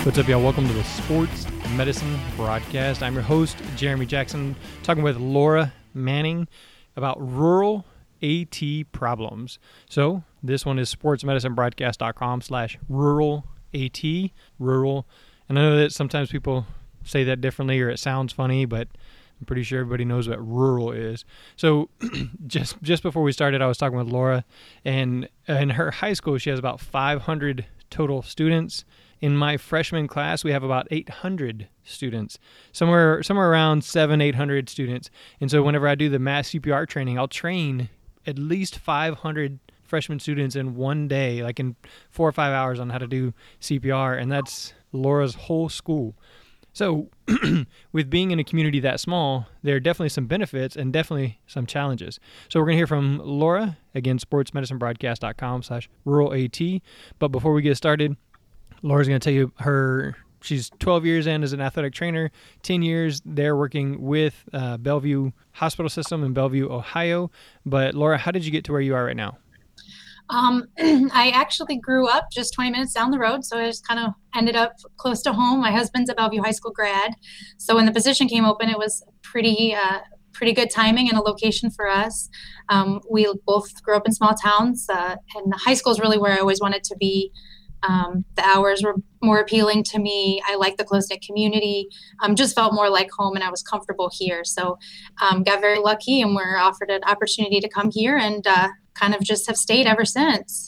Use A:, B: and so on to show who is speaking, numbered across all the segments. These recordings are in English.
A: What's up, y'all? Welcome to the Sports Medicine Broadcast. I'm your host, Jeremy Jackson, talking with Laura Manning about rural AT problems. So this one is sportsmedicinebroadcast.com/rural AT, rural. And I know that sometimes people say that differently or it sounds funny, but I'm pretty sure everybody knows what rural is. So just before we started, I was talking with Laura, and in her high school, she has about 500 total students. In my freshman class, we have about 800 students, somewhere around 800 students. And so whenever I do the mass CPR training, I'll train at least 500 freshman students in one day, like in 4 or 5 hours, on how to do CPR. And that's Laura's whole school. So with being in a community that small, there are definitely some benefits and definitely some challenges. So we're going to hear from Laura, again, sportsmedicinebroadcast.com/rural AT. But before we get started, Laura's going to tell you she's 12 years in as an athletic trainer, 10 years there working with Bellevue Hospital System in Bellevue, Ohio. But Laura, how did you get to where you are right now?
B: I actually grew up just 20 minutes down the road, so I just kind of ended up close to home. My husband's a Bellevue High School grad, so when the position came open, it was pretty good timing and a location for us. We both grew up in small towns, and the high school is really where I always wanted to be. The hours were more appealing to me. I liked the close-knit community, just felt more like home, and I was comfortable here. So got very lucky and were offered an opportunity to come here and kind of just have stayed ever since.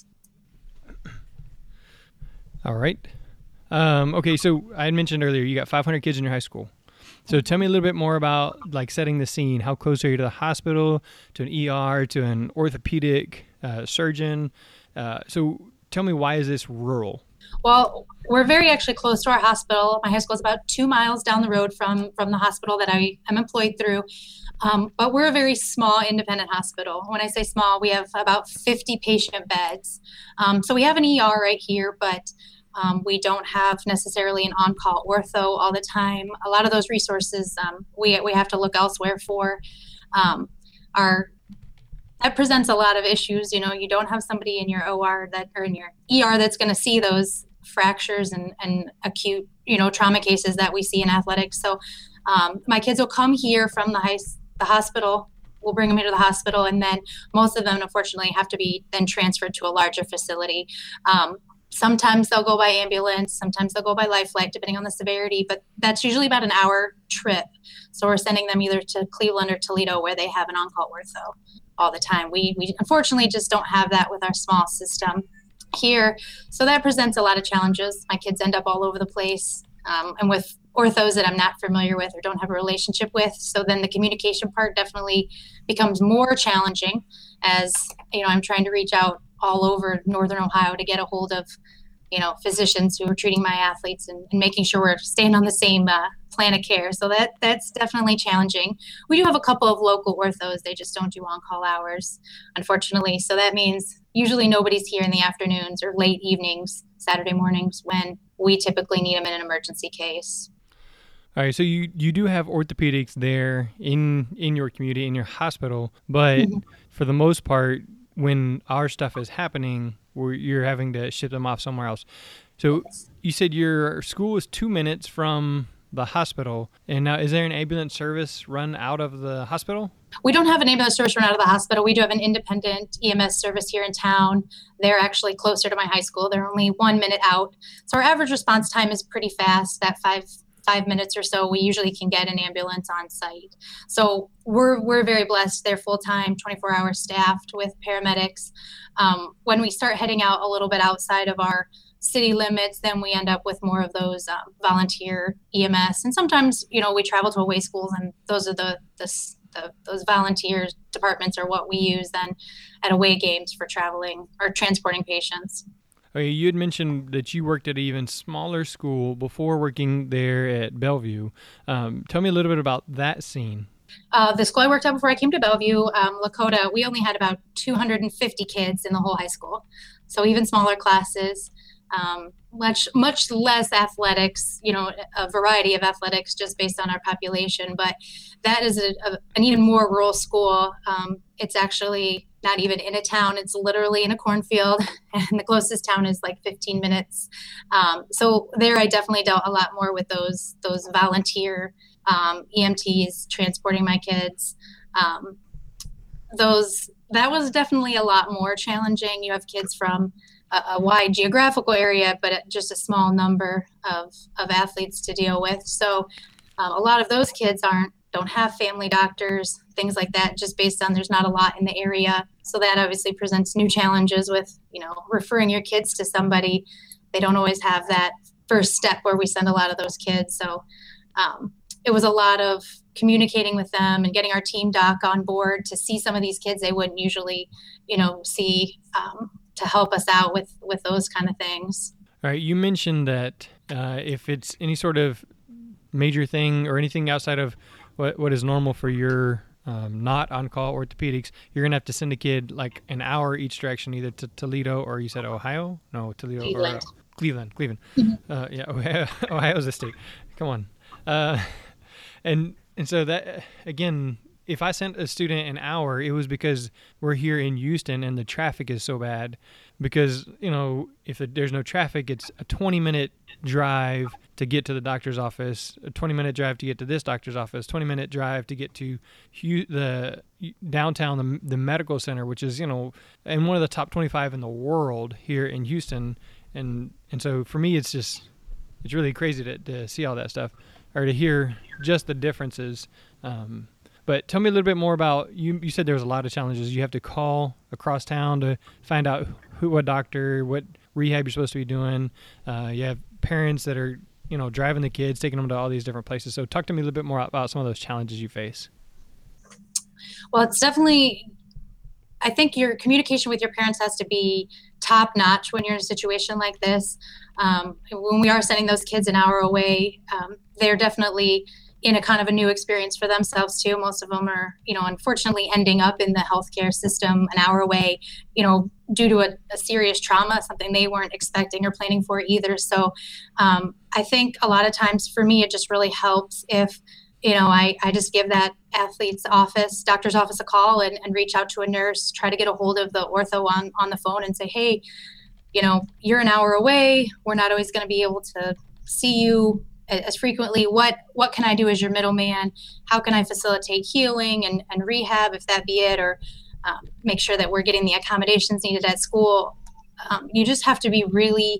A: All right. Okay, so I had mentioned earlier you got 500 kids in your high school. So tell me a little bit more about like setting the scene. How close are you to the hospital, to an ER, to an orthopedic surgeon? So tell me, why is this rural?
B: Well, we're very actually close to our hospital. My high school is about 2 miles down the road from the hospital that I am employed through. But we're a very small independent hospital. When I say small, we have about 50 patient beds. So we have an ER right here, but we don't have necessarily an on-call ortho all the time. A lot of those resources we have to look elsewhere for. That presents a lot of issues. You know, you don't have somebody in your OR or in your ER that's going to see those fractures and acute, trauma cases that we see in athletics. So my kids will come here from the hospital. We'll bring them into the hospital, and then most of them, unfortunately, have to be then transferred to a larger facility. Sometimes they'll go by ambulance, sometimes they'll go by life flight, depending on the severity, but that's usually about an hour trip. So we're sending them either to Cleveland or Toledo, where they have an on-call ortho all the time. We unfortunately just don't have that with our small system here. So that presents a lot of challenges. My kids end up all over the place, and with orthos that I'm not familiar with or don't have a relationship with. So then the communication part definitely becomes more challenging, as I'm trying to reach out all over Northern Ohio to get a hold of physicians who are treating my athletes and making sure we're staying on the same plan of care. So that's definitely challenging. We do have a couple of local orthos. They just don't do on-call hours, unfortunately. So that means usually nobody's here in the afternoons or late evenings, Saturday mornings, when we typically need them in an emergency case.
A: All right, so you do have orthopedics there in your community, in your hospital, but for the most part, when our stuff is happening, you're having to ship them off somewhere else. So you said your school is 2 minutes from the hospital, and now is there an ambulance service run out of the hospital?
B: We don't have an ambulance service run out of the hospital. We do have an independent EMS service here in town. They're actually closer to my high school. They're only 1 minute out. So our average response time is pretty fast, that 5 minutes or so. We usually can get an ambulance on site. So we're very blessed. They're full-time, 24-hour staffed with paramedics. When we start heading out a little bit outside of our city limits, then we end up with more of those volunteer EMS. And sometimes, we travel to away schools, and those are those volunteer departments are what we use then at away games for traveling or transporting patients.
A: Okay, you had mentioned that you worked at an even smaller school before working there at Bellevue. Tell me a little bit about that scene.
B: The school I worked at before I came to Bellevue, Lakota, we only had about 250 kids in the whole high school. So even smaller classes. much less athletics, a variety of athletics just based on our population. But that is an even more rural school. It's actually not even in a town. It's literally in a cornfield, and the closest town is like 15 minutes. So there, I definitely dealt a lot more with those volunteer EMTs transporting my kids. That was definitely a lot more challenging. You have kids from a wide geographical area, but just a small number of athletes to deal with. So a lot of those kids don't have family doctors, things like that, just based on there's not a lot in the area. So that obviously presents new challenges with, referring your kids to somebody. They don't always have that first step where we send a lot of those kids. So it was a lot of communicating with them and getting our team doc on board to see some of these kids they wouldn't usually, see, to help us out with those kind of things.
A: All right. You mentioned that if it's any sort of major thing or anything outside of what is normal for your not on-call orthopedics, you're going to have to send a kid like an hour each direction, either to Toledo or you said Ohio? No, Toledo.
B: Cleveland.
A: Or Cleveland.
B: Mm-hmm.
A: Yeah, Ohio's a state. Come on. And so that, again, if I sent a student an hour, it was because we're here in Houston and the traffic is so bad. Because, if there's no traffic, it's a 20-minute drive to get to the doctor's office, a 20-minute drive to get to this doctor's office, 20-minute drive to get to the downtown, the medical center, which is, in one of the top 25 in the world here in Houston. And so for me, it's really crazy to see all that stuff, or to hear just the differences. But tell me a little bit more about, you said there was a lot of challenges. You have to call across town to find out what doctor, what rehab you're supposed to be doing. You have parents that are, driving the kids, taking them to all these different places. So talk to me a little bit more about some of those challenges you face.
B: Well, it's definitely, I think your communication with your parents has to be top notch when you're in a situation like this. When we are sending those kids an hour away, they're definitely in a kind of a new experience for themselves too. Most of them are, unfortunately ending up in the healthcare system an hour away, due to a serious trauma, something they weren't expecting or planning for either. So I think a lot of times for me, it just really helps if, I just give that athlete's office, doctor's office, a call and reach out to a nurse, try to get a hold of the ortho on the phone and say, hey, you're an hour away. We're not always going to be able to see you as frequently. What can I do as your middleman? How can I facilitate healing and rehab, if that be it, or make sure that we're getting the accommodations needed at school? You just have to be really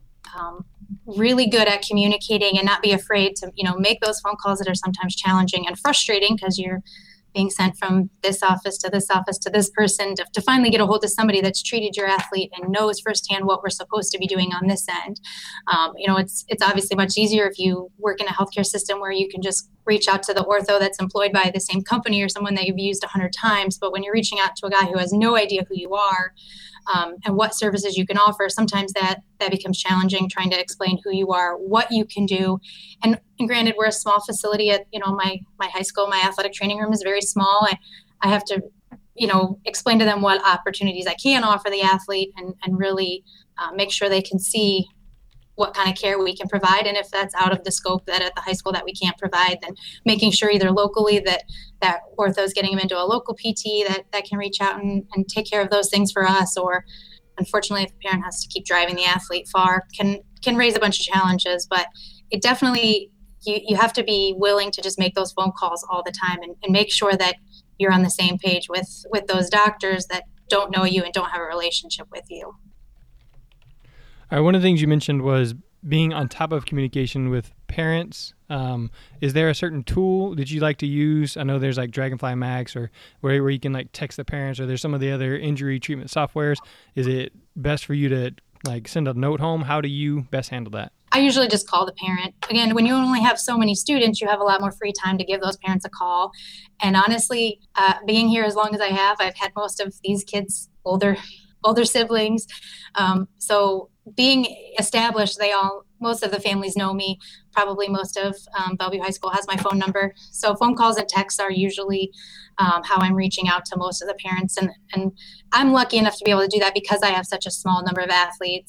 B: good at communicating and not be afraid to, make those phone calls that are sometimes challenging and frustrating because you're being sent from this office to this office to this person to finally get a hold of somebody that's treated your athlete and knows firsthand what we're supposed to be doing on this end. It's obviously much easier if you work in a healthcare system where you can just reach out to the ortho that's employed by the same company or someone that you've used 100 times. But when you're reaching out to a guy who has no idea who you are and what services you can offer, sometimes that becomes challenging, trying to explain who you are, what you can do. And granted, we're a small facility at, my high school. My athletic training room is very small. I have to, explain to them what opportunities I can offer the athlete and really make sure they can see what kind of care we can provide. And if that's out of the scope that at the high school that we can't provide, then making sure either locally that ortho is getting them into a local PT that can reach out and take care of those things for us. Or unfortunately, if the parent has to keep driving the athlete far, can raise a bunch of challenges. But it definitely, you have to be willing to just make those phone calls all the time and make sure that you're on the same page with those doctors that don't know you and don't have a relationship with you.
A: All right, one of the things you mentioned was being on top of communication with parents. Is there a certain tool that you like to use? I know there's like Dragonfly Max or where you can like text the parents, or there's some of the other injury treatment softwares. Is it best for you to like send a note home? How do you best handle that?
B: I usually just call the parent. Again, when you only have so many students, you have a lot more free time to give those parents a call. And honestly, being here as long as I have, I've had most of these kids older siblings. So being established, most of the families know me. Probably most of Bellevue High School has my phone number. So phone calls and texts are usually how I'm reaching out to most of the parents. And I'm lucky enough to be able to do that because I have such a small number of athletes.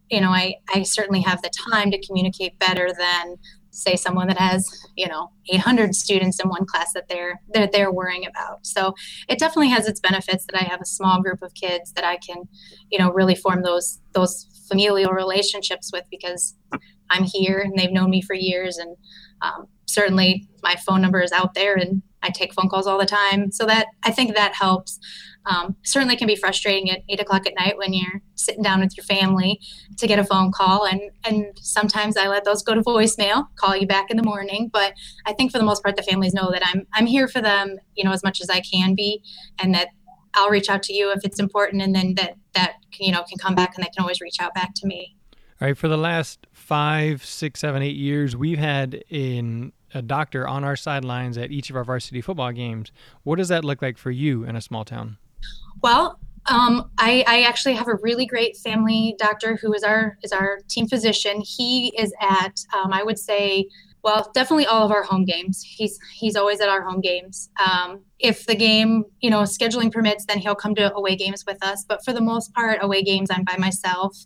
B: I certainly have the time to communicate better than say someone that has 800 students in one class that they're worrying about. So it definitely has its benefits that I have a small group of kids that I can really form those familial relationships with, because I'm here and they've known me for years, and certainly my phone number is out there and I take phone calls all the time. So that, I think that helps. Certainly can be frustrating at 8 o'clock at night when you're sitting down with your family to get a phone call. And sometimes I let those go to voicemail, call you back in the morning. But I think for the most part, the families know that I'm here for them, as much as I can be, and that I'll reach out to you if it's important. And then that can come back, and they can always reach out back to me.
A: All right. For the last 5, 6, 7, 8 years, we've had a doctor on our sidelines at each of our varsity football games. What does that look like for you in a small town?
B: Well, I actually have a really great family doctor who is our team physician. He is at I would say, well, definitely all of our home games. He's always at our home games. If the game scheduling permits, then he'll come to away games with us. But for the most part, away games I'm by myself.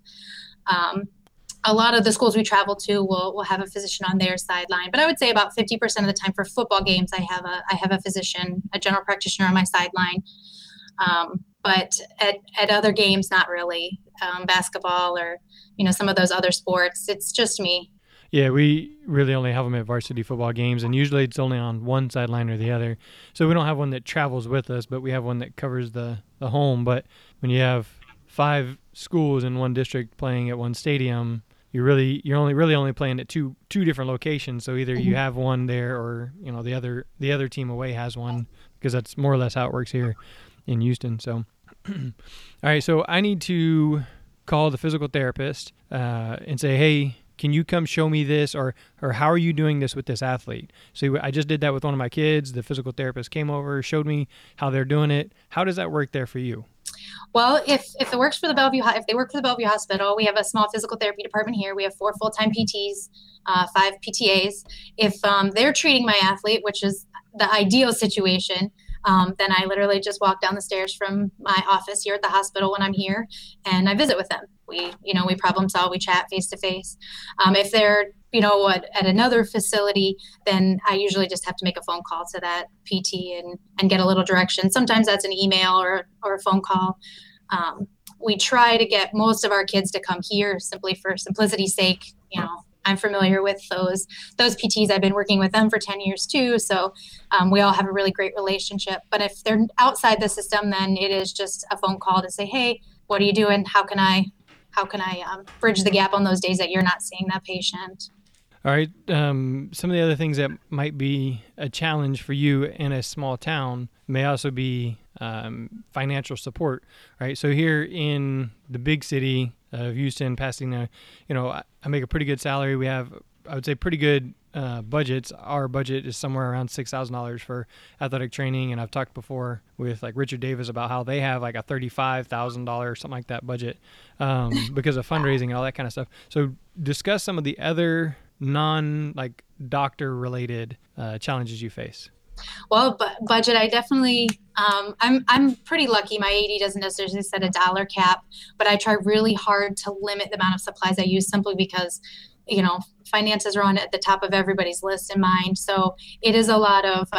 B: A lot of the schools we travel to will have a physician on their sideline, but I would say about 50% of the time for football games, I have a physician, a general practitioner on my sideline. But at other games, not really. Basketball or some of those other sports, it's just me.
A: Yeah, we really only have them at varsity football games, and usually it's only on one sideline or the other. So we don't have one that travels with us, but we have one that covers the home. But when you have 5 schools in one district playing at one stadium, you're only playing at two different locations. So either you have one there, or the other team away has one, because that's more or less how it works here in Houston. So all right, so I need to call the physical therapist and say, hey, can you come show me this, or how are you doing this with this athlete? So I just did that with one of my kids. The physical therapist came over, showed me how they're doing it. How does that work there for you?
B: Well, if it works for if they work for the Bellevue Hospital, we have a small physical therapy department here. We have 4 full-time PTs, 5 PTAs. If they're treating my athlete, which is the ideal situation, then I literally just walk down the stairs from my office here at the hospital when I'm here, and I visit with them. We problem solve, we chat face to face. If they're at another facility, then I usually just have to make a phone call to that PT and get a little direction. Sometimes that's an email or a phone call. We try to get most of our kids to come here simply for simplicity's sake. I'm familiar with those PTs. I've been working with them for 10 years too. So we all have a really great relationship. But if they're outside the system, then it is just a phone call to say, hey, what are you doing? How can I bridge the gap on those days that you're not seeing that patient?
A: All right. Some of the other things that might be a challenge for you in a small town may also be financial support, right? So here in the big city of Houston, Pasadena, I make a pretty good salary. We have, I would say, pretty good budgets. Our budget is somewhere around $6,000 for athletic training, and I've talked before with like Richard Davis about how they have like a $35,000 something like that budget because of fundraising and all that kind of stuff. So discuss some of the other non doctor related challenges you face.
B: Well, budget, I definitely, I'm pretty lucky. My AD doesn't necessarily set a dollar cap, but I try really hard to limit the amount of supplies I use, simply because, finances are on at the top of everybody's list in mind. So it is a lot of,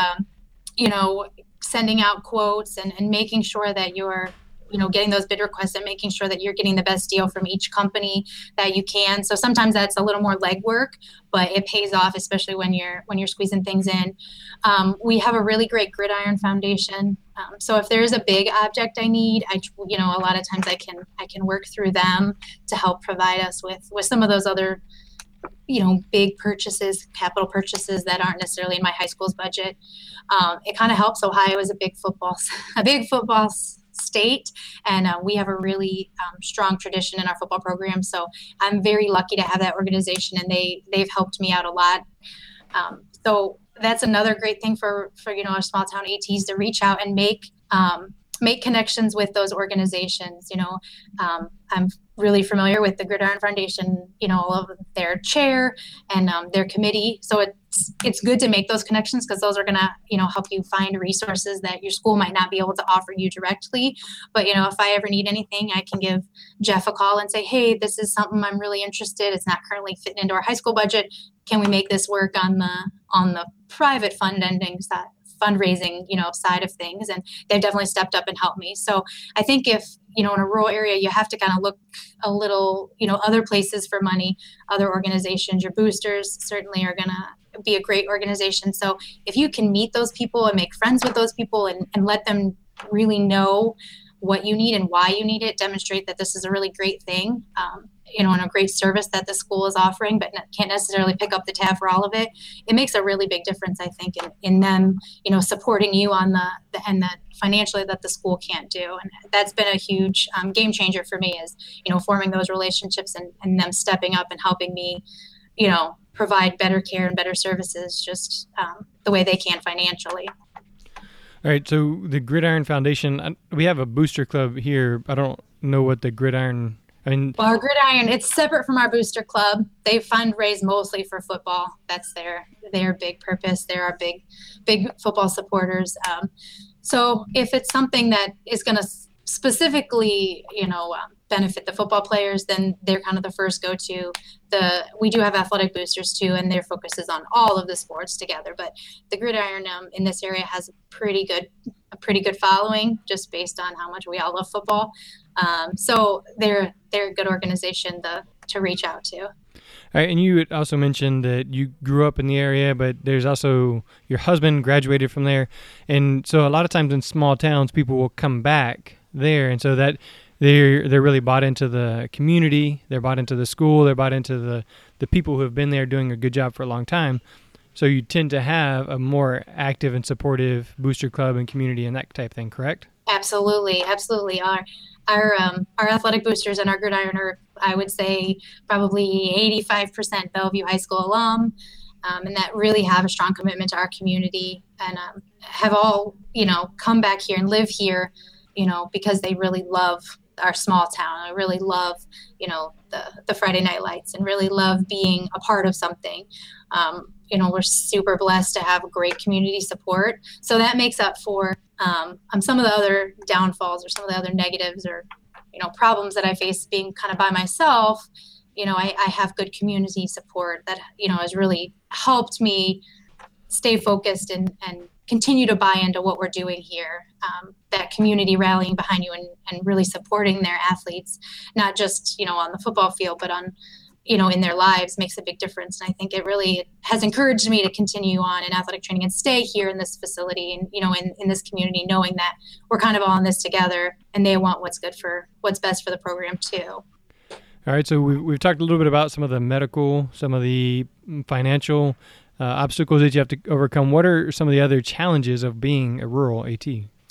B: sending out quotes and making sure that you're, getting those bid requests and making sure that you're getting the best deal from each company that you can. So sometimes that's a little more legwork, but it pays off, especially when you're squeezing things in. We have a really great Gridiron Foundation. So if there's a big object I need, a lot of times I can work through them to help provide us with some of those other, big purchases, capital purchases that aren't necessarily in my high school's budget. It kind of helps. Ohio is a big football state, and we have a really strong tradition in our football program. So I'm very lucky to have that organization, and they've helped me out a lot. So that's another great thing for our small town ATs to reach out and make connections with those organizations. I'm really familiar with the Gridiron Foundation, all of their chair and their committee. So it's good to make those connections because those are going to, help you find resources that your school might not be able to offer you directly. But, if I ever need anything, I can give Jeff a call and say, hey, this is something I'm really interested. It's not currently fitting into our high school budget. Can we make this work on the private fundraising, side of things? And they've definitely stepped up and helped me. So I think if, in a rural area, you have to kind of look a little, other places for money, other organizations. Your boosters certainly are going to be a great organization. So if you can meet those people and make friends with those people and let them really know what you need and why you need it, demonstrate that this is a really great thing, and a great service that the school is offering, but can't necessarily pick up the tab for all of it. It makes a really big difference, I think, in them, supporting you on the end that financially that the school can't do. And that's been a huge game changer for me is, forming those relationships and them stepping up and helping me, provide better care and better services, just the way they can financially.
A: All right, so the Gridiron Foundation, we have a booster club here. I don't know what the Gridiron,
B: well, our Gridiron, it's separate from our booster club. They fundraise mostly for football. That's their big purpose. They're our big football supporters. So if it's something that is going to specifically, benefit the football players, then they're kind of the first go-to. We do have athletic boosters too, and their focus is on all of the sports together. But the Gridiron in this area has a pretty good following, just based on how much we all love football. So they're a good organization to reach out to.
A: All right, and you had also mentioned that you grew up in the area, but there's also your husband graduated from there, and so a lot of times in small towns, people will come back there, and so that they're really bought into the community, they're bought into the school, they're bought into the people who have been there doing a good job for a long time. So you tend to have a more active and supportive booster club and community and that type of thing, correct?
B: Absolutely. Our athletic boosters and our Gridiron are, I would say, probably 85% Bellevue High School alum, and that really have a strong commitment to our community and have all, come back here and live here, because they really love our small town. I really love, the Friday night lights and really love being a part of something. We're super blessed to have great community support. So that makes up for some of the other downfalls or some of the other negatives or, problems that I face being kind of by myself. I have good community support that, has really helped me stay focused and continue to buy into what we're doing here. That community rallying behind you and really supporting their athletes, not just, on the football field, but on, in their lives makes a big difference. And I think it really has encouraged me to continue on in athletic training and stay here in this facility and, in this community, knowing that we're kind of all in this together and they want what's best for the program too.
A: All right. So we've talked a little bit about some of the medical, some of the financial obstacles that you have to overcome. What are some of the other challenges of being a rural AT?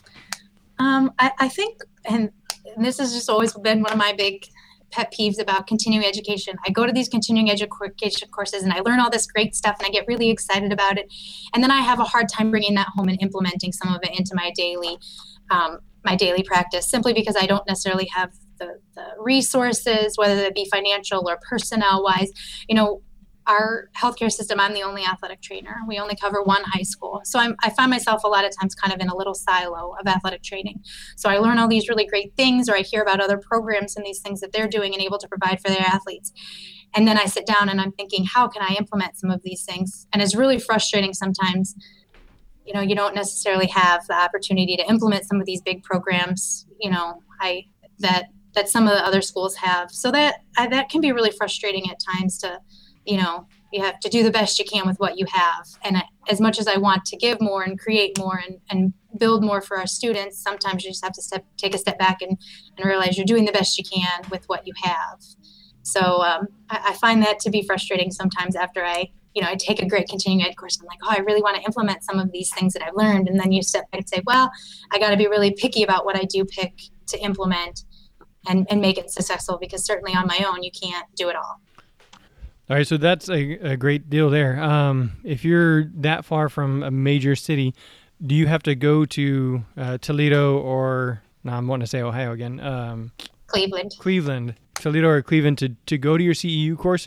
B: I think, and this has just always been one of my big pet peeves about continuing education. I go to these continuing education courses and I learn all this great stuff and I get really excited about it. And then I have a hard time bringing that home and implementing some of it into my daily practice, simply because I don't necessarily have the resources, whether it be financial or personnel wise. Our healthcare system, I'm the only athletic trainer. We only cover one high school. So I find myself a lot of times kind of in a little silo of athletic training. So I learn all these really great things, or I hear about other programs and these things that they're doing and able to provide for their athletes. And then I sit down and I'm thinking, how can I implement some of these things? And it's really frustrating sometimes. You don't necessarily have the opportunity to implement some of these big programs, that some of the other schools have. So that can be really frustrating at times to, you have to do the best you can with what you have. And as much as I want to give more and create more and build more for our students, sometimes you just have to take a step back and realize you're doing the best you can with what you have. So I find that to be frustrating sometimes after I take a great continuing ed course. I'm like, I really want to implement some of these things that I've learned. And then you step back and say, well, I got to be really picky about what I do pick to implement and make it successful, because certainly on my own, you can't do it all.
A: All right, so that's a great deal there. If you're that far from a major city, do you have to go to Toledo or, no, I'm wanting to say Ohio again.
B: Cleveland.
A: Toledo or Cleveland to go to your CEU courses?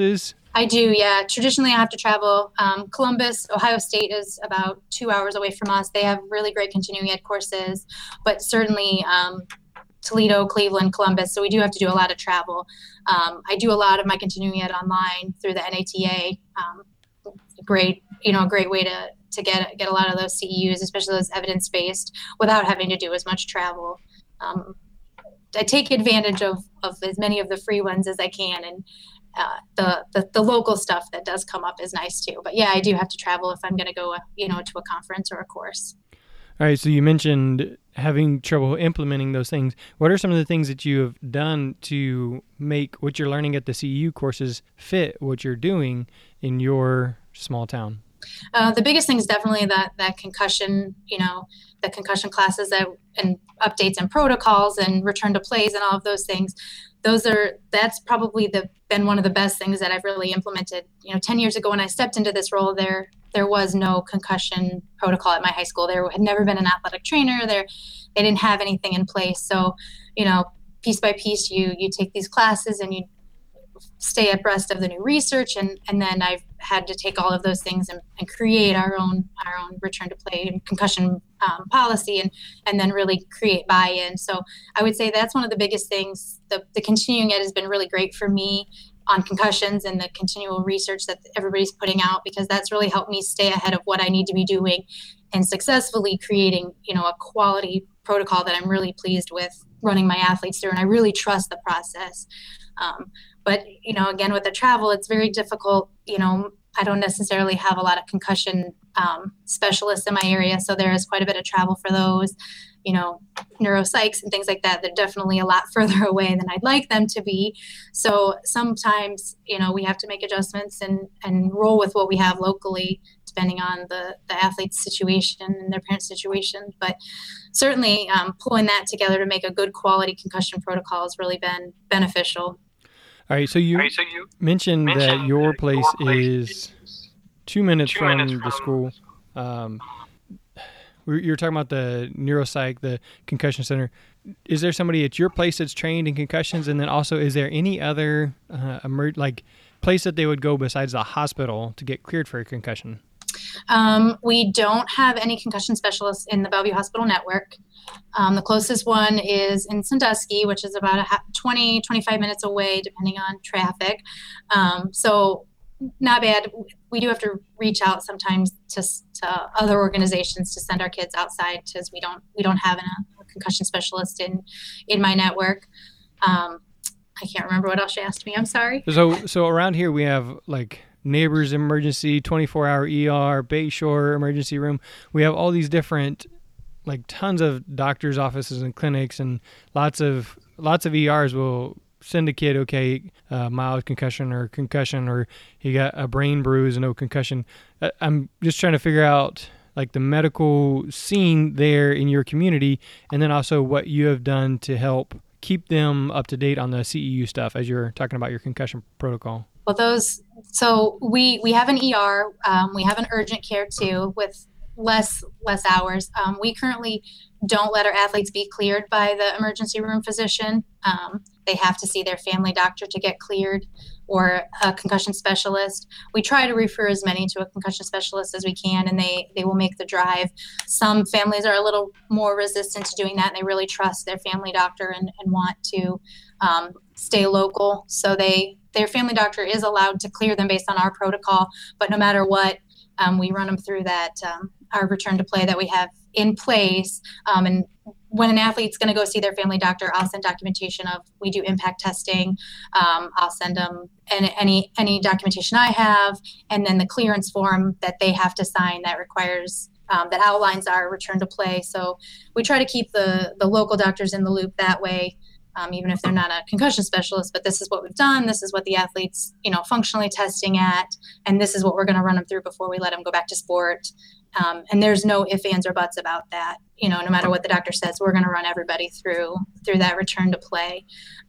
B: I do, yeah. Traditionally, I have to travel. Columbus, Ohio State is about 2 hours away from us. They have really great continuing ed courses, but certainly Toledo, Cleveland, Columbus. So we do have to do a lot of travel. I do a lot of my continuing ed online through the NATA. Great, a great way to get a lot of those CEUs, especially those evidence based, without having to do as much travel. I take advantage of as many of the free ones as I can, and the local stuff that does come up is nice too. But yeah, I do have to travel if I'm going to go, to a conference or a course.
A: All right, so you mentioned having trouble implementing those things. What are some of the things that you have done to make what you're learning at the CEU courses fit what you're doing in your small town?
B: The biggest thing is definitely that concussion, the concussion classes and updates and protocols and return to plays and all of those things. That's probably been one of the best things that I've really implemented. 10 years ago when I stepped into this role, there was no concussion protocol at my high school. There had never been an athletic trainer there. They didn't have anything in place. So, piece by piece, you take these classes and you stay abreast of the new research, and then I've had to take all of those things and create our own return to play and concussion policy, and then really create buy-in. So I would say that's one of the biggest things. The continuing ed has been really great for me on concussions and the continual research that everybody's putting out, because that's really helped me stay ahead of what I need to be doing and successfully creating, a quality protocol that I'm really pleased with running my athletes through, and I really trust the process. But, again, with the travel, it's very difficult. I don't necessarily have a lot of concussion specialists in my area, so there is quite a bit of travel for those, neuropsychs and things like that. They're definitely a lot further away than I'd like them to be. So sometimes, we have to make adjustments and roll with what we have locally, depending on the athlete's situation and their parents' situation. But certainly pulling that together to make a good quality concussion protocol has really been beneficial.
A: All right, so you mentioned that your place is 2 minutes from the school. You're talking about the neuropsych, the concussion center. Is there somebody at your place that's trained in concussions? And then also, is there any other place that they would go besides the hospital to get cleared for a concussion?
B: We don't have any concussion specialists in the Bellevue Hospital Network. The closest one is in Sandusky, which is about 25 minutes away, depending on traffic. So not bad. We do have to reach out sometimes to other organizations to send our kids outside, because we don't have a concussion specialist in my network. I can't remember what else you asked me. I'm sorry.
A: So around here we have Neighbors Emergency, 24-hour ER, Bayshore Emergency Room. We have all these different, tons of doctors' offices and clinics, and lots of ERs will send a kid, mild concussion, or he got a brain bruise and no concussion. I'm just trying to figure out the medical scene there in your community, and then also what you have done to help keep them up to date on the CEU stuff as you're talking about your concussion protocol.
B: Well, so we have an ER, we have an urgent care too, with less hours. We currently don't let our athletes be cleared by the emergency room physician. They have to see their family doctor to get cleared, or a concussion specialist. We try to refer as many to a concussion specialist as we can, and they will make the drive. Some families are a little more resistant to doing that, and they really trust their family doctor and want to stay local. So their family doctor is allowed to clear them based on our protocol, but no matter what, we run them through that, our return to play that we have in place. And when an athlete's going to go see their family doctor, I'll send documentation of, we do impact testing. I'll send them any documentation I have, and then the clearance form that they have to sign that requires, that outlines our return to play. So we try to keep the local doctors in the loop that way. Even if they're not a concussion specialist, but this is what we've done. This is what the athlete's, functionally testing at, and this is what we're going to run them through before we let them go back to sport. And there's no ifs, ands, or buts about that. No matter what the doctor says, we're going to run everybody through that return to play.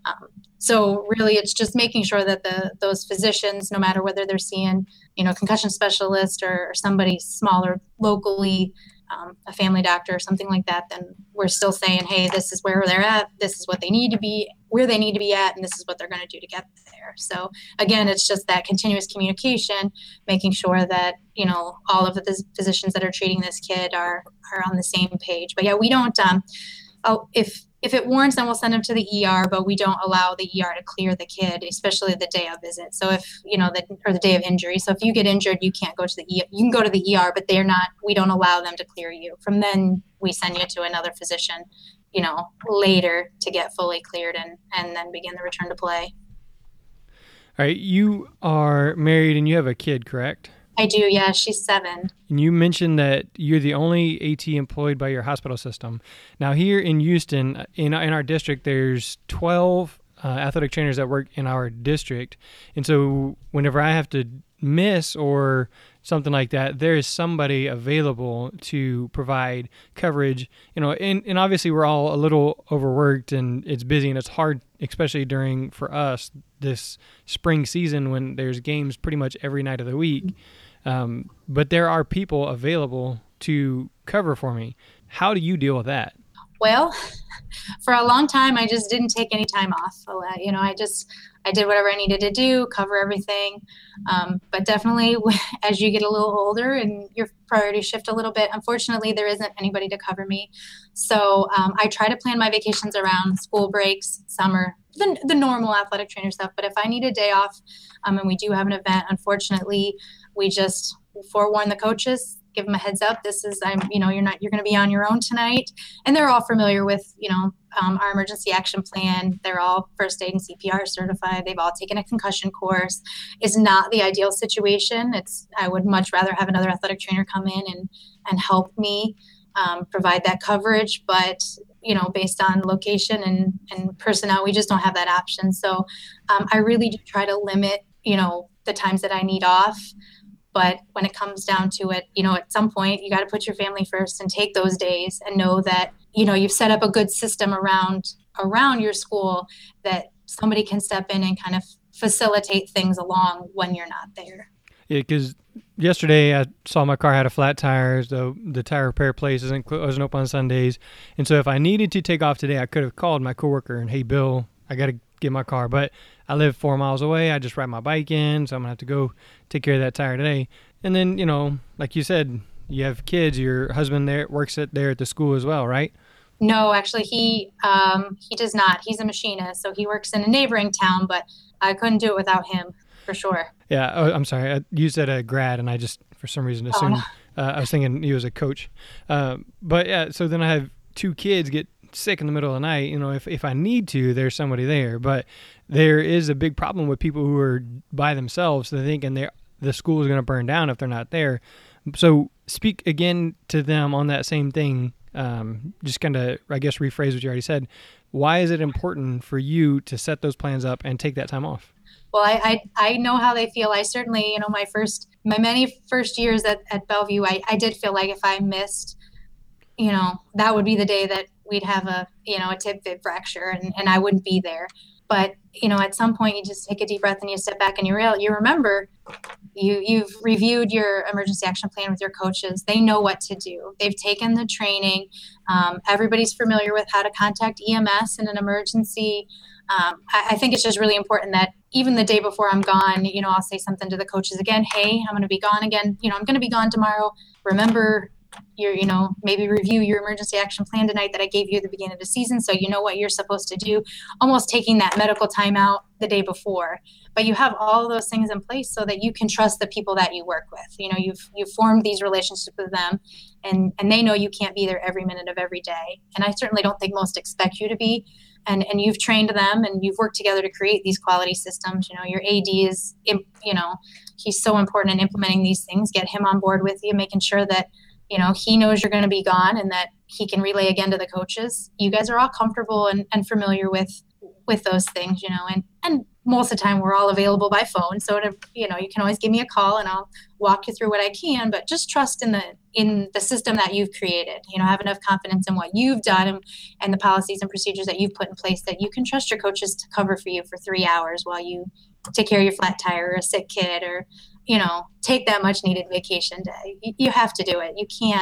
B: So really, it's just making sure that those physicians, no matter whether they're seeing, concussion specialist or somebody smaller locally, a family doctor or something like that, then we're still saying, hey, this is where they're at, this is what they need to be, where they need to be at, and this is what they're going to do to get there. So again, it's just that continuous communication, making sure that, all of the physicians that are treating this kid are on the same page. But yeah, we don't, if it warrants, then we'll send them to the ER, but we don't allow the ER to clear the kid, especially the day of visit. So if, or the day of injury. So if you get injured, you can't go to the ER. You can go to the ER, but we don't allow them to clear you. From then we send you to another physician, later to get fully cleared and then begin the return to play.
A: All right. You are married and you have a kid, correct?
B: I do, yeah. She's 7.
A: And you mentioned that you're the only AT employed by your hospital system. Now, here in Houston, in our district, there's 12 athletic trainers that work in our district. And so whenever I have to miss or something like that, there is somebody available to provide coverage. And obviously we're all a little overworked and it's busy and it's hard, especially for us, this spring season when there's games pretty much every night of the week. But there are people available to cover for me. How do you deal with that?
B: Well, for a long time, I just didn't take any time off. I did whatever I needed to do, cover everything. But definitely as you get a little older and your priorities shift a little bit, unfortunately, there isn't anybody to cover me. So I try to plan my vacations around school breaks, summer, the normal athletic trainer stuff. But if I need a day off and we do have an event, unfortunately, we just forewarn the coaches, give them a heads up. You're going to be on your own tonight. And they're all familiar with, our emergency action plan. They're all first aid and CPR certified. They've all taken a concussion course. It's not the ideal situation. I would much rather have another athletic trainer come in and help me provide that coverage. But, based on location and personnel, we just don't have that option. So I really do try to limit, the times that I need off. But when it comes down to it, at some point you got to put your family first and take those days and know that, you've set up a good system around your school that somebody can step in and kind of facilitate things along when you're not there.
A: Yeah, because yesterday I saw my car had a flat tire. So the tire repair place wasn't open on Sundays. And so if I needed to take off today, I could have called my coworker and, hey, Bill, I got to get my car. But I live 4 miles away. I just ride my bike in, so I'm going to have to go take care of that tire today. And then, like you said, you have kids. Your husband works there at the school as well, right?
B: No, actually, he does not. He's a machinist, so he works in a neighboring town, but I couldn't do it without him, for sure.
A: Yeah, I'm sorry. You said a grad, and I just, for some reason, assumed I was thinking he was a coach. But, yeah, so then I have 2 kids get sick in the middle of the night. If I need to, there's somebody there. But there is a big problem with people who are by themselves. They're thinking the school is going to burn down if they're not there. So speak again to them on that same thing. Just kind of, I guess, rephrase what you already said. Why is it important for you to set those plans up and take that time off?
B: Well, I know how they feel. I certainly, my many first years at Bellevue, I did feel like if I missed, that would be the day that we'd have a tib-fib fracture and I wouldn't be there. But, at some point you just take a deep breath and you step back and you remember you've reviewed your emergency action plan with your coaches. They know what to do. They've taken the training. Everybody's familiar with how to contact EMS in an emergency. I think it's just really important that even the day before I'm gone, I'll say something to the coaches again. Hey, I'm going to be gone again. I'm going to be gone tomorrow. Remember maybe review your emergency action plan tonight that I gave you at the beginning of the season, so you know what you're supposed to do, almost taking that medical time out the day before. But you have all those things in place so that you can trust the people that you work with. You've formed these relationships with them and they know you can't be there every minute of every day. And I certainly don't think most expect you to be. And you've trained them and you've worked together to create these quality systems. Your AD is, he's so important in implementing these things. Get him on board with you, making sure that he knows you're going to be gone and that he can relay again to the coaches. You guys are all comfortable and familiar with those things, and most of the time we're all available by phone. So, you can always give me a call and I'll walk you through what I can, but just trust in the system that you've created, have enough confidence in what you've done and the policies and procedures that you've put in place that you can trust your coaches to cover for you for 3 hours while you take care of your flat tire or a sick kid or, take that much needed vacation day. You have to do it. You can't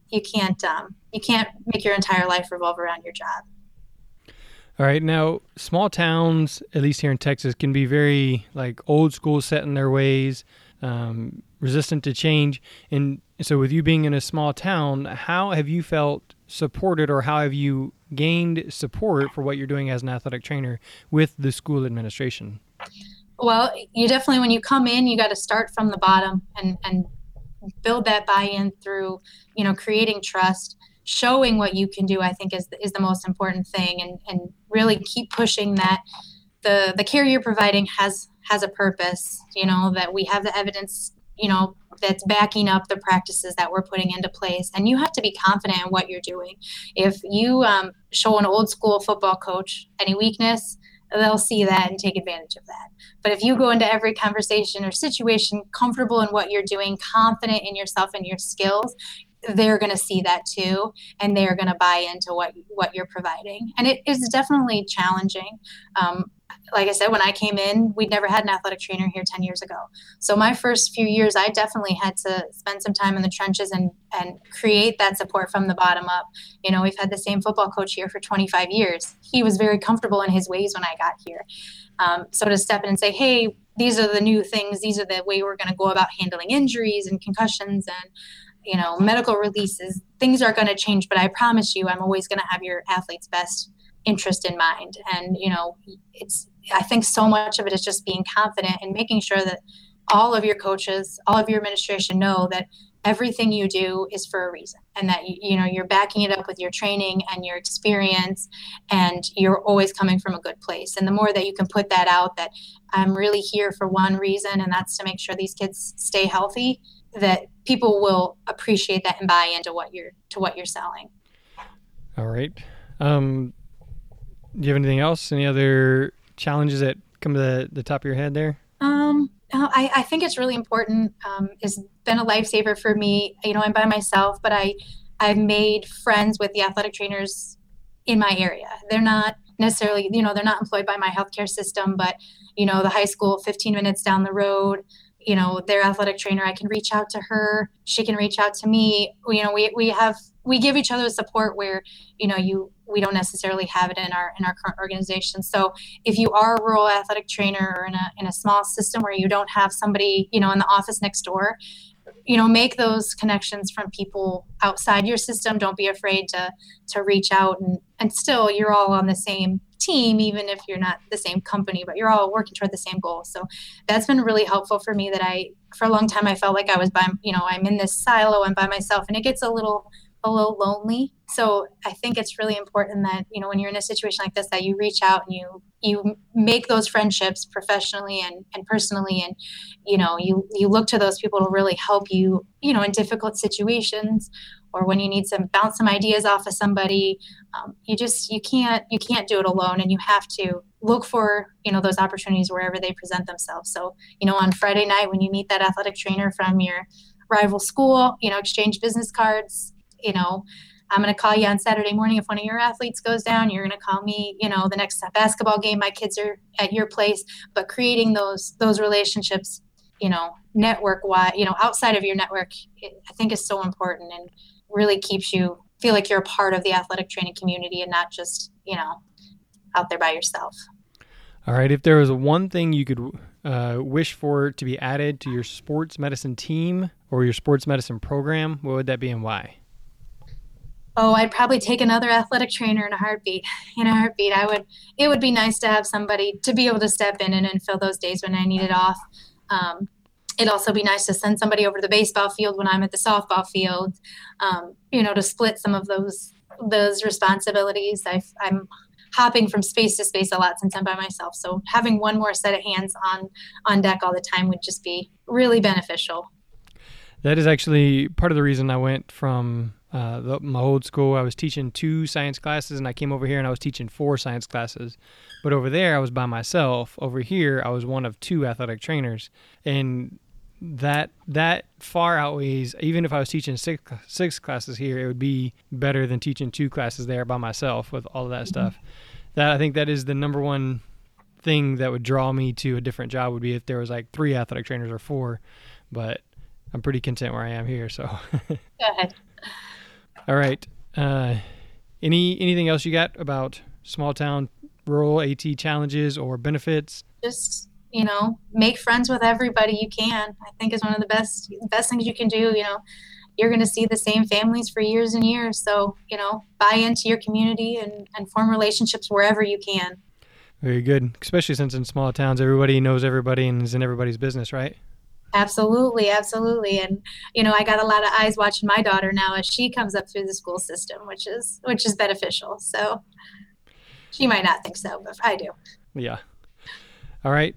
B: you can't make your entire life revolve around your job.
A: All right. Now, small towns, at least here in Texas, can be very like old school, set in their ways, resistant to change. And so with you being in a small town, how have you felt supported, or how have you gained support for what you're doing as an athletic trainer with the school administration?
B: Well, you definitely, when you come in, you got to start from the bottom and build that buy-in through, creating trust, showing what you can do, I think is the most important thing, and really keep pushing that the care you're providing has a purpose, that we have the evidence, that's backing up the practices that we're putting into place. And you have to be confident in what you're doing. If you show an old school football coach any weakness, they'll see that and take advantage of that. But if you go into every conversation or situation comfortable in what you're doing, confident in yourself and your skills, they're going to see that too, and they're going to buy into what you're providing. And it is definitely challenging. Like I said, when I came in, we'd never had an athletic trainer here 10 years ago. So my first few years, I definitely had to spend some time in the trenches and create that support from the bottom up. We've had the same football coach here for 25 years. He was very comfortable in his ways when I got here. So to step in and say, hey, these are the new things. These are the way we're going to go about handling injuries and concussions and medical releases. Things are going to change, but I promise you, I'm always going to have your athlete's best interest in mind. And, I think so much of it is just being confident and making sure that all of your coaches, all of your administration know that everything you do is for a reason, and that, you're backing it up with your training and your experience, and you're always coming from a good place. And the more that you can put that out, that I'm really here for one reason, and that's to make sure these kids stay healthy, that people will appreciate that and buy into what you're selling.
A: All right. Do you have anything else? Any other challenges that come to the top of your head there?
B: I think it's really important. It's been a lifesaver for me. I'm by myself, but I've made friends with the athletic trainers in my area. They're not necessarily, they're not employed by my healthcare system, but, the high school 15 minutes down the road, their athletic trainer, I can reach out to her. She can reach out to me. We give each other support where, we don't necessarily have it in our current organization. So if you are a rural athletic trainer or in a small system where you don't have somebody, in the office next door, make those connections from people outside your system. Don't be afraid to reach out, and still you're all on the same team, even if you're not the same company, but you're all working toward the same goal. So that's been really helpful for me, that for a long time, I felt like I was I'm in this silo, I'm by myself, and it gets a little lonely. So I think it's really important that, when you're in a situation like this, that you reach out and you make those friendships professionally and personally. And, you look to those people to really help you, in difficult situations, or when you need to bounce some ideas off of somebody. You can't do it alone, and you have to look for, those opportunities wherever they present themselves. So, on Friday night, when you meet that athletic trainer from your rival school, exchange business cards. I'm going to call you on Saturday morning. If one of your athletes goes down, you're going to call me, the next basketball game, my kids are at your place. But creating those relationships, network wide, outside of your network, I think is so important, and really keeps you feel like you're a part of the athletic training community and not just, out there by yourself.
A: All right. If there was one thing you could wish for to be added to your sports medicine team or your sports medicine program, what would that be and why?
B: Oh, I'd probably take another athletic trainer in a heartbeat. It would be nice to have somebody to be able to step in and fill those days when I need it off. It'd also be nice to send somebody over to the baseball field when I'm at the softball field, to split some of those responsibilities. I'm hopping from space to space a lot since I'm by myself. So having one more set of hands on deck all the time would just be really beneficial.
A: That is actually part of the reason I went from my old school. I was teaching 2 science classes, and I came over here and I was teaching 4 science classes. But over there, I was by myself. Over here, I was one of 2 athletic trainers. And that far outweighs, even if I was teaching 6 classes here, it would be better than teaching 2 classes there by myself with all of that stuff. I think that is the number one thing that would draw me to a different job, would be if there was like 3 athletic trainers or 4. But I'm pretty content where I am here. So
B: go ahead.
A: All right. Anything else you got about small town rural AT challenges or benefits?
B: Just, make friends with everybody you can. I think is one of the best things you can do. You're going to see the same families for years and years. So, buy into your community and form relationships wherever you can.
A: Very good. Especially since in small towns, everybody knows everybody and is in everybody's business, right?
B: Absolutely, absolutely. And I got a lot of eyes watching my daughter now as she comes up through the school system, which is beneficial. So she might not think so, but I do.
A: Yeah. All right.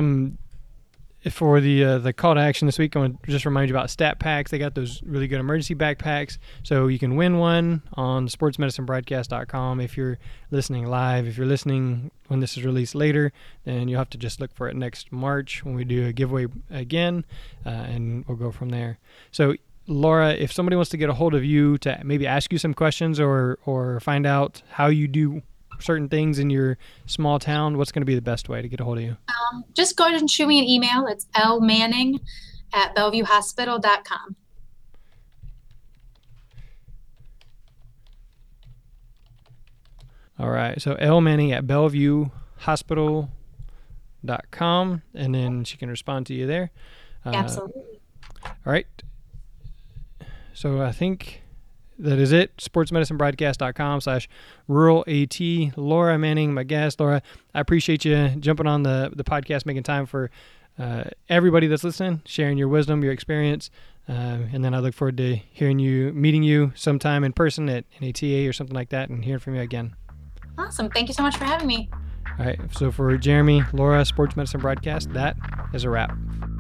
A: For the call to action this week, I want to just remind you about Stat Packs. They got those really good emergency backpacks, so you can win one on sportsmedicinebroadcast.com. If you're listening live, if you're listening when this is released later, then you'll have to just look for it next March when we do a giveaway again, and we'll go from there. So, Laura, if somebody wants to get a hold of you to maybe ask you some questions or find out how you do certain things in your small town, what's going to be the best way to get a hold of you?
B: Just go ahead and shoot me an email. It's lmanning@bellevuehospital.com.
A: All right. So lmanning@bellevuehospital.com, and then she can respond to you there.
B: Absolutely.
A: All right. So I think that is it. sportsmedicinebroadcast.com/rural AT. Laura Manning, my guest. Laura, I appreciate you jumping on the podcast, making time for everybody that's listening, sharing your wisdom, your experience. And then I look forward to meeting you sometime in person at NATA or something like that and hearing from you again.
B: Awesome. Thank you so much for having me.
A: All right. So for Jeremy, Laura, Sports Medicine Broadcast, that is a wrap.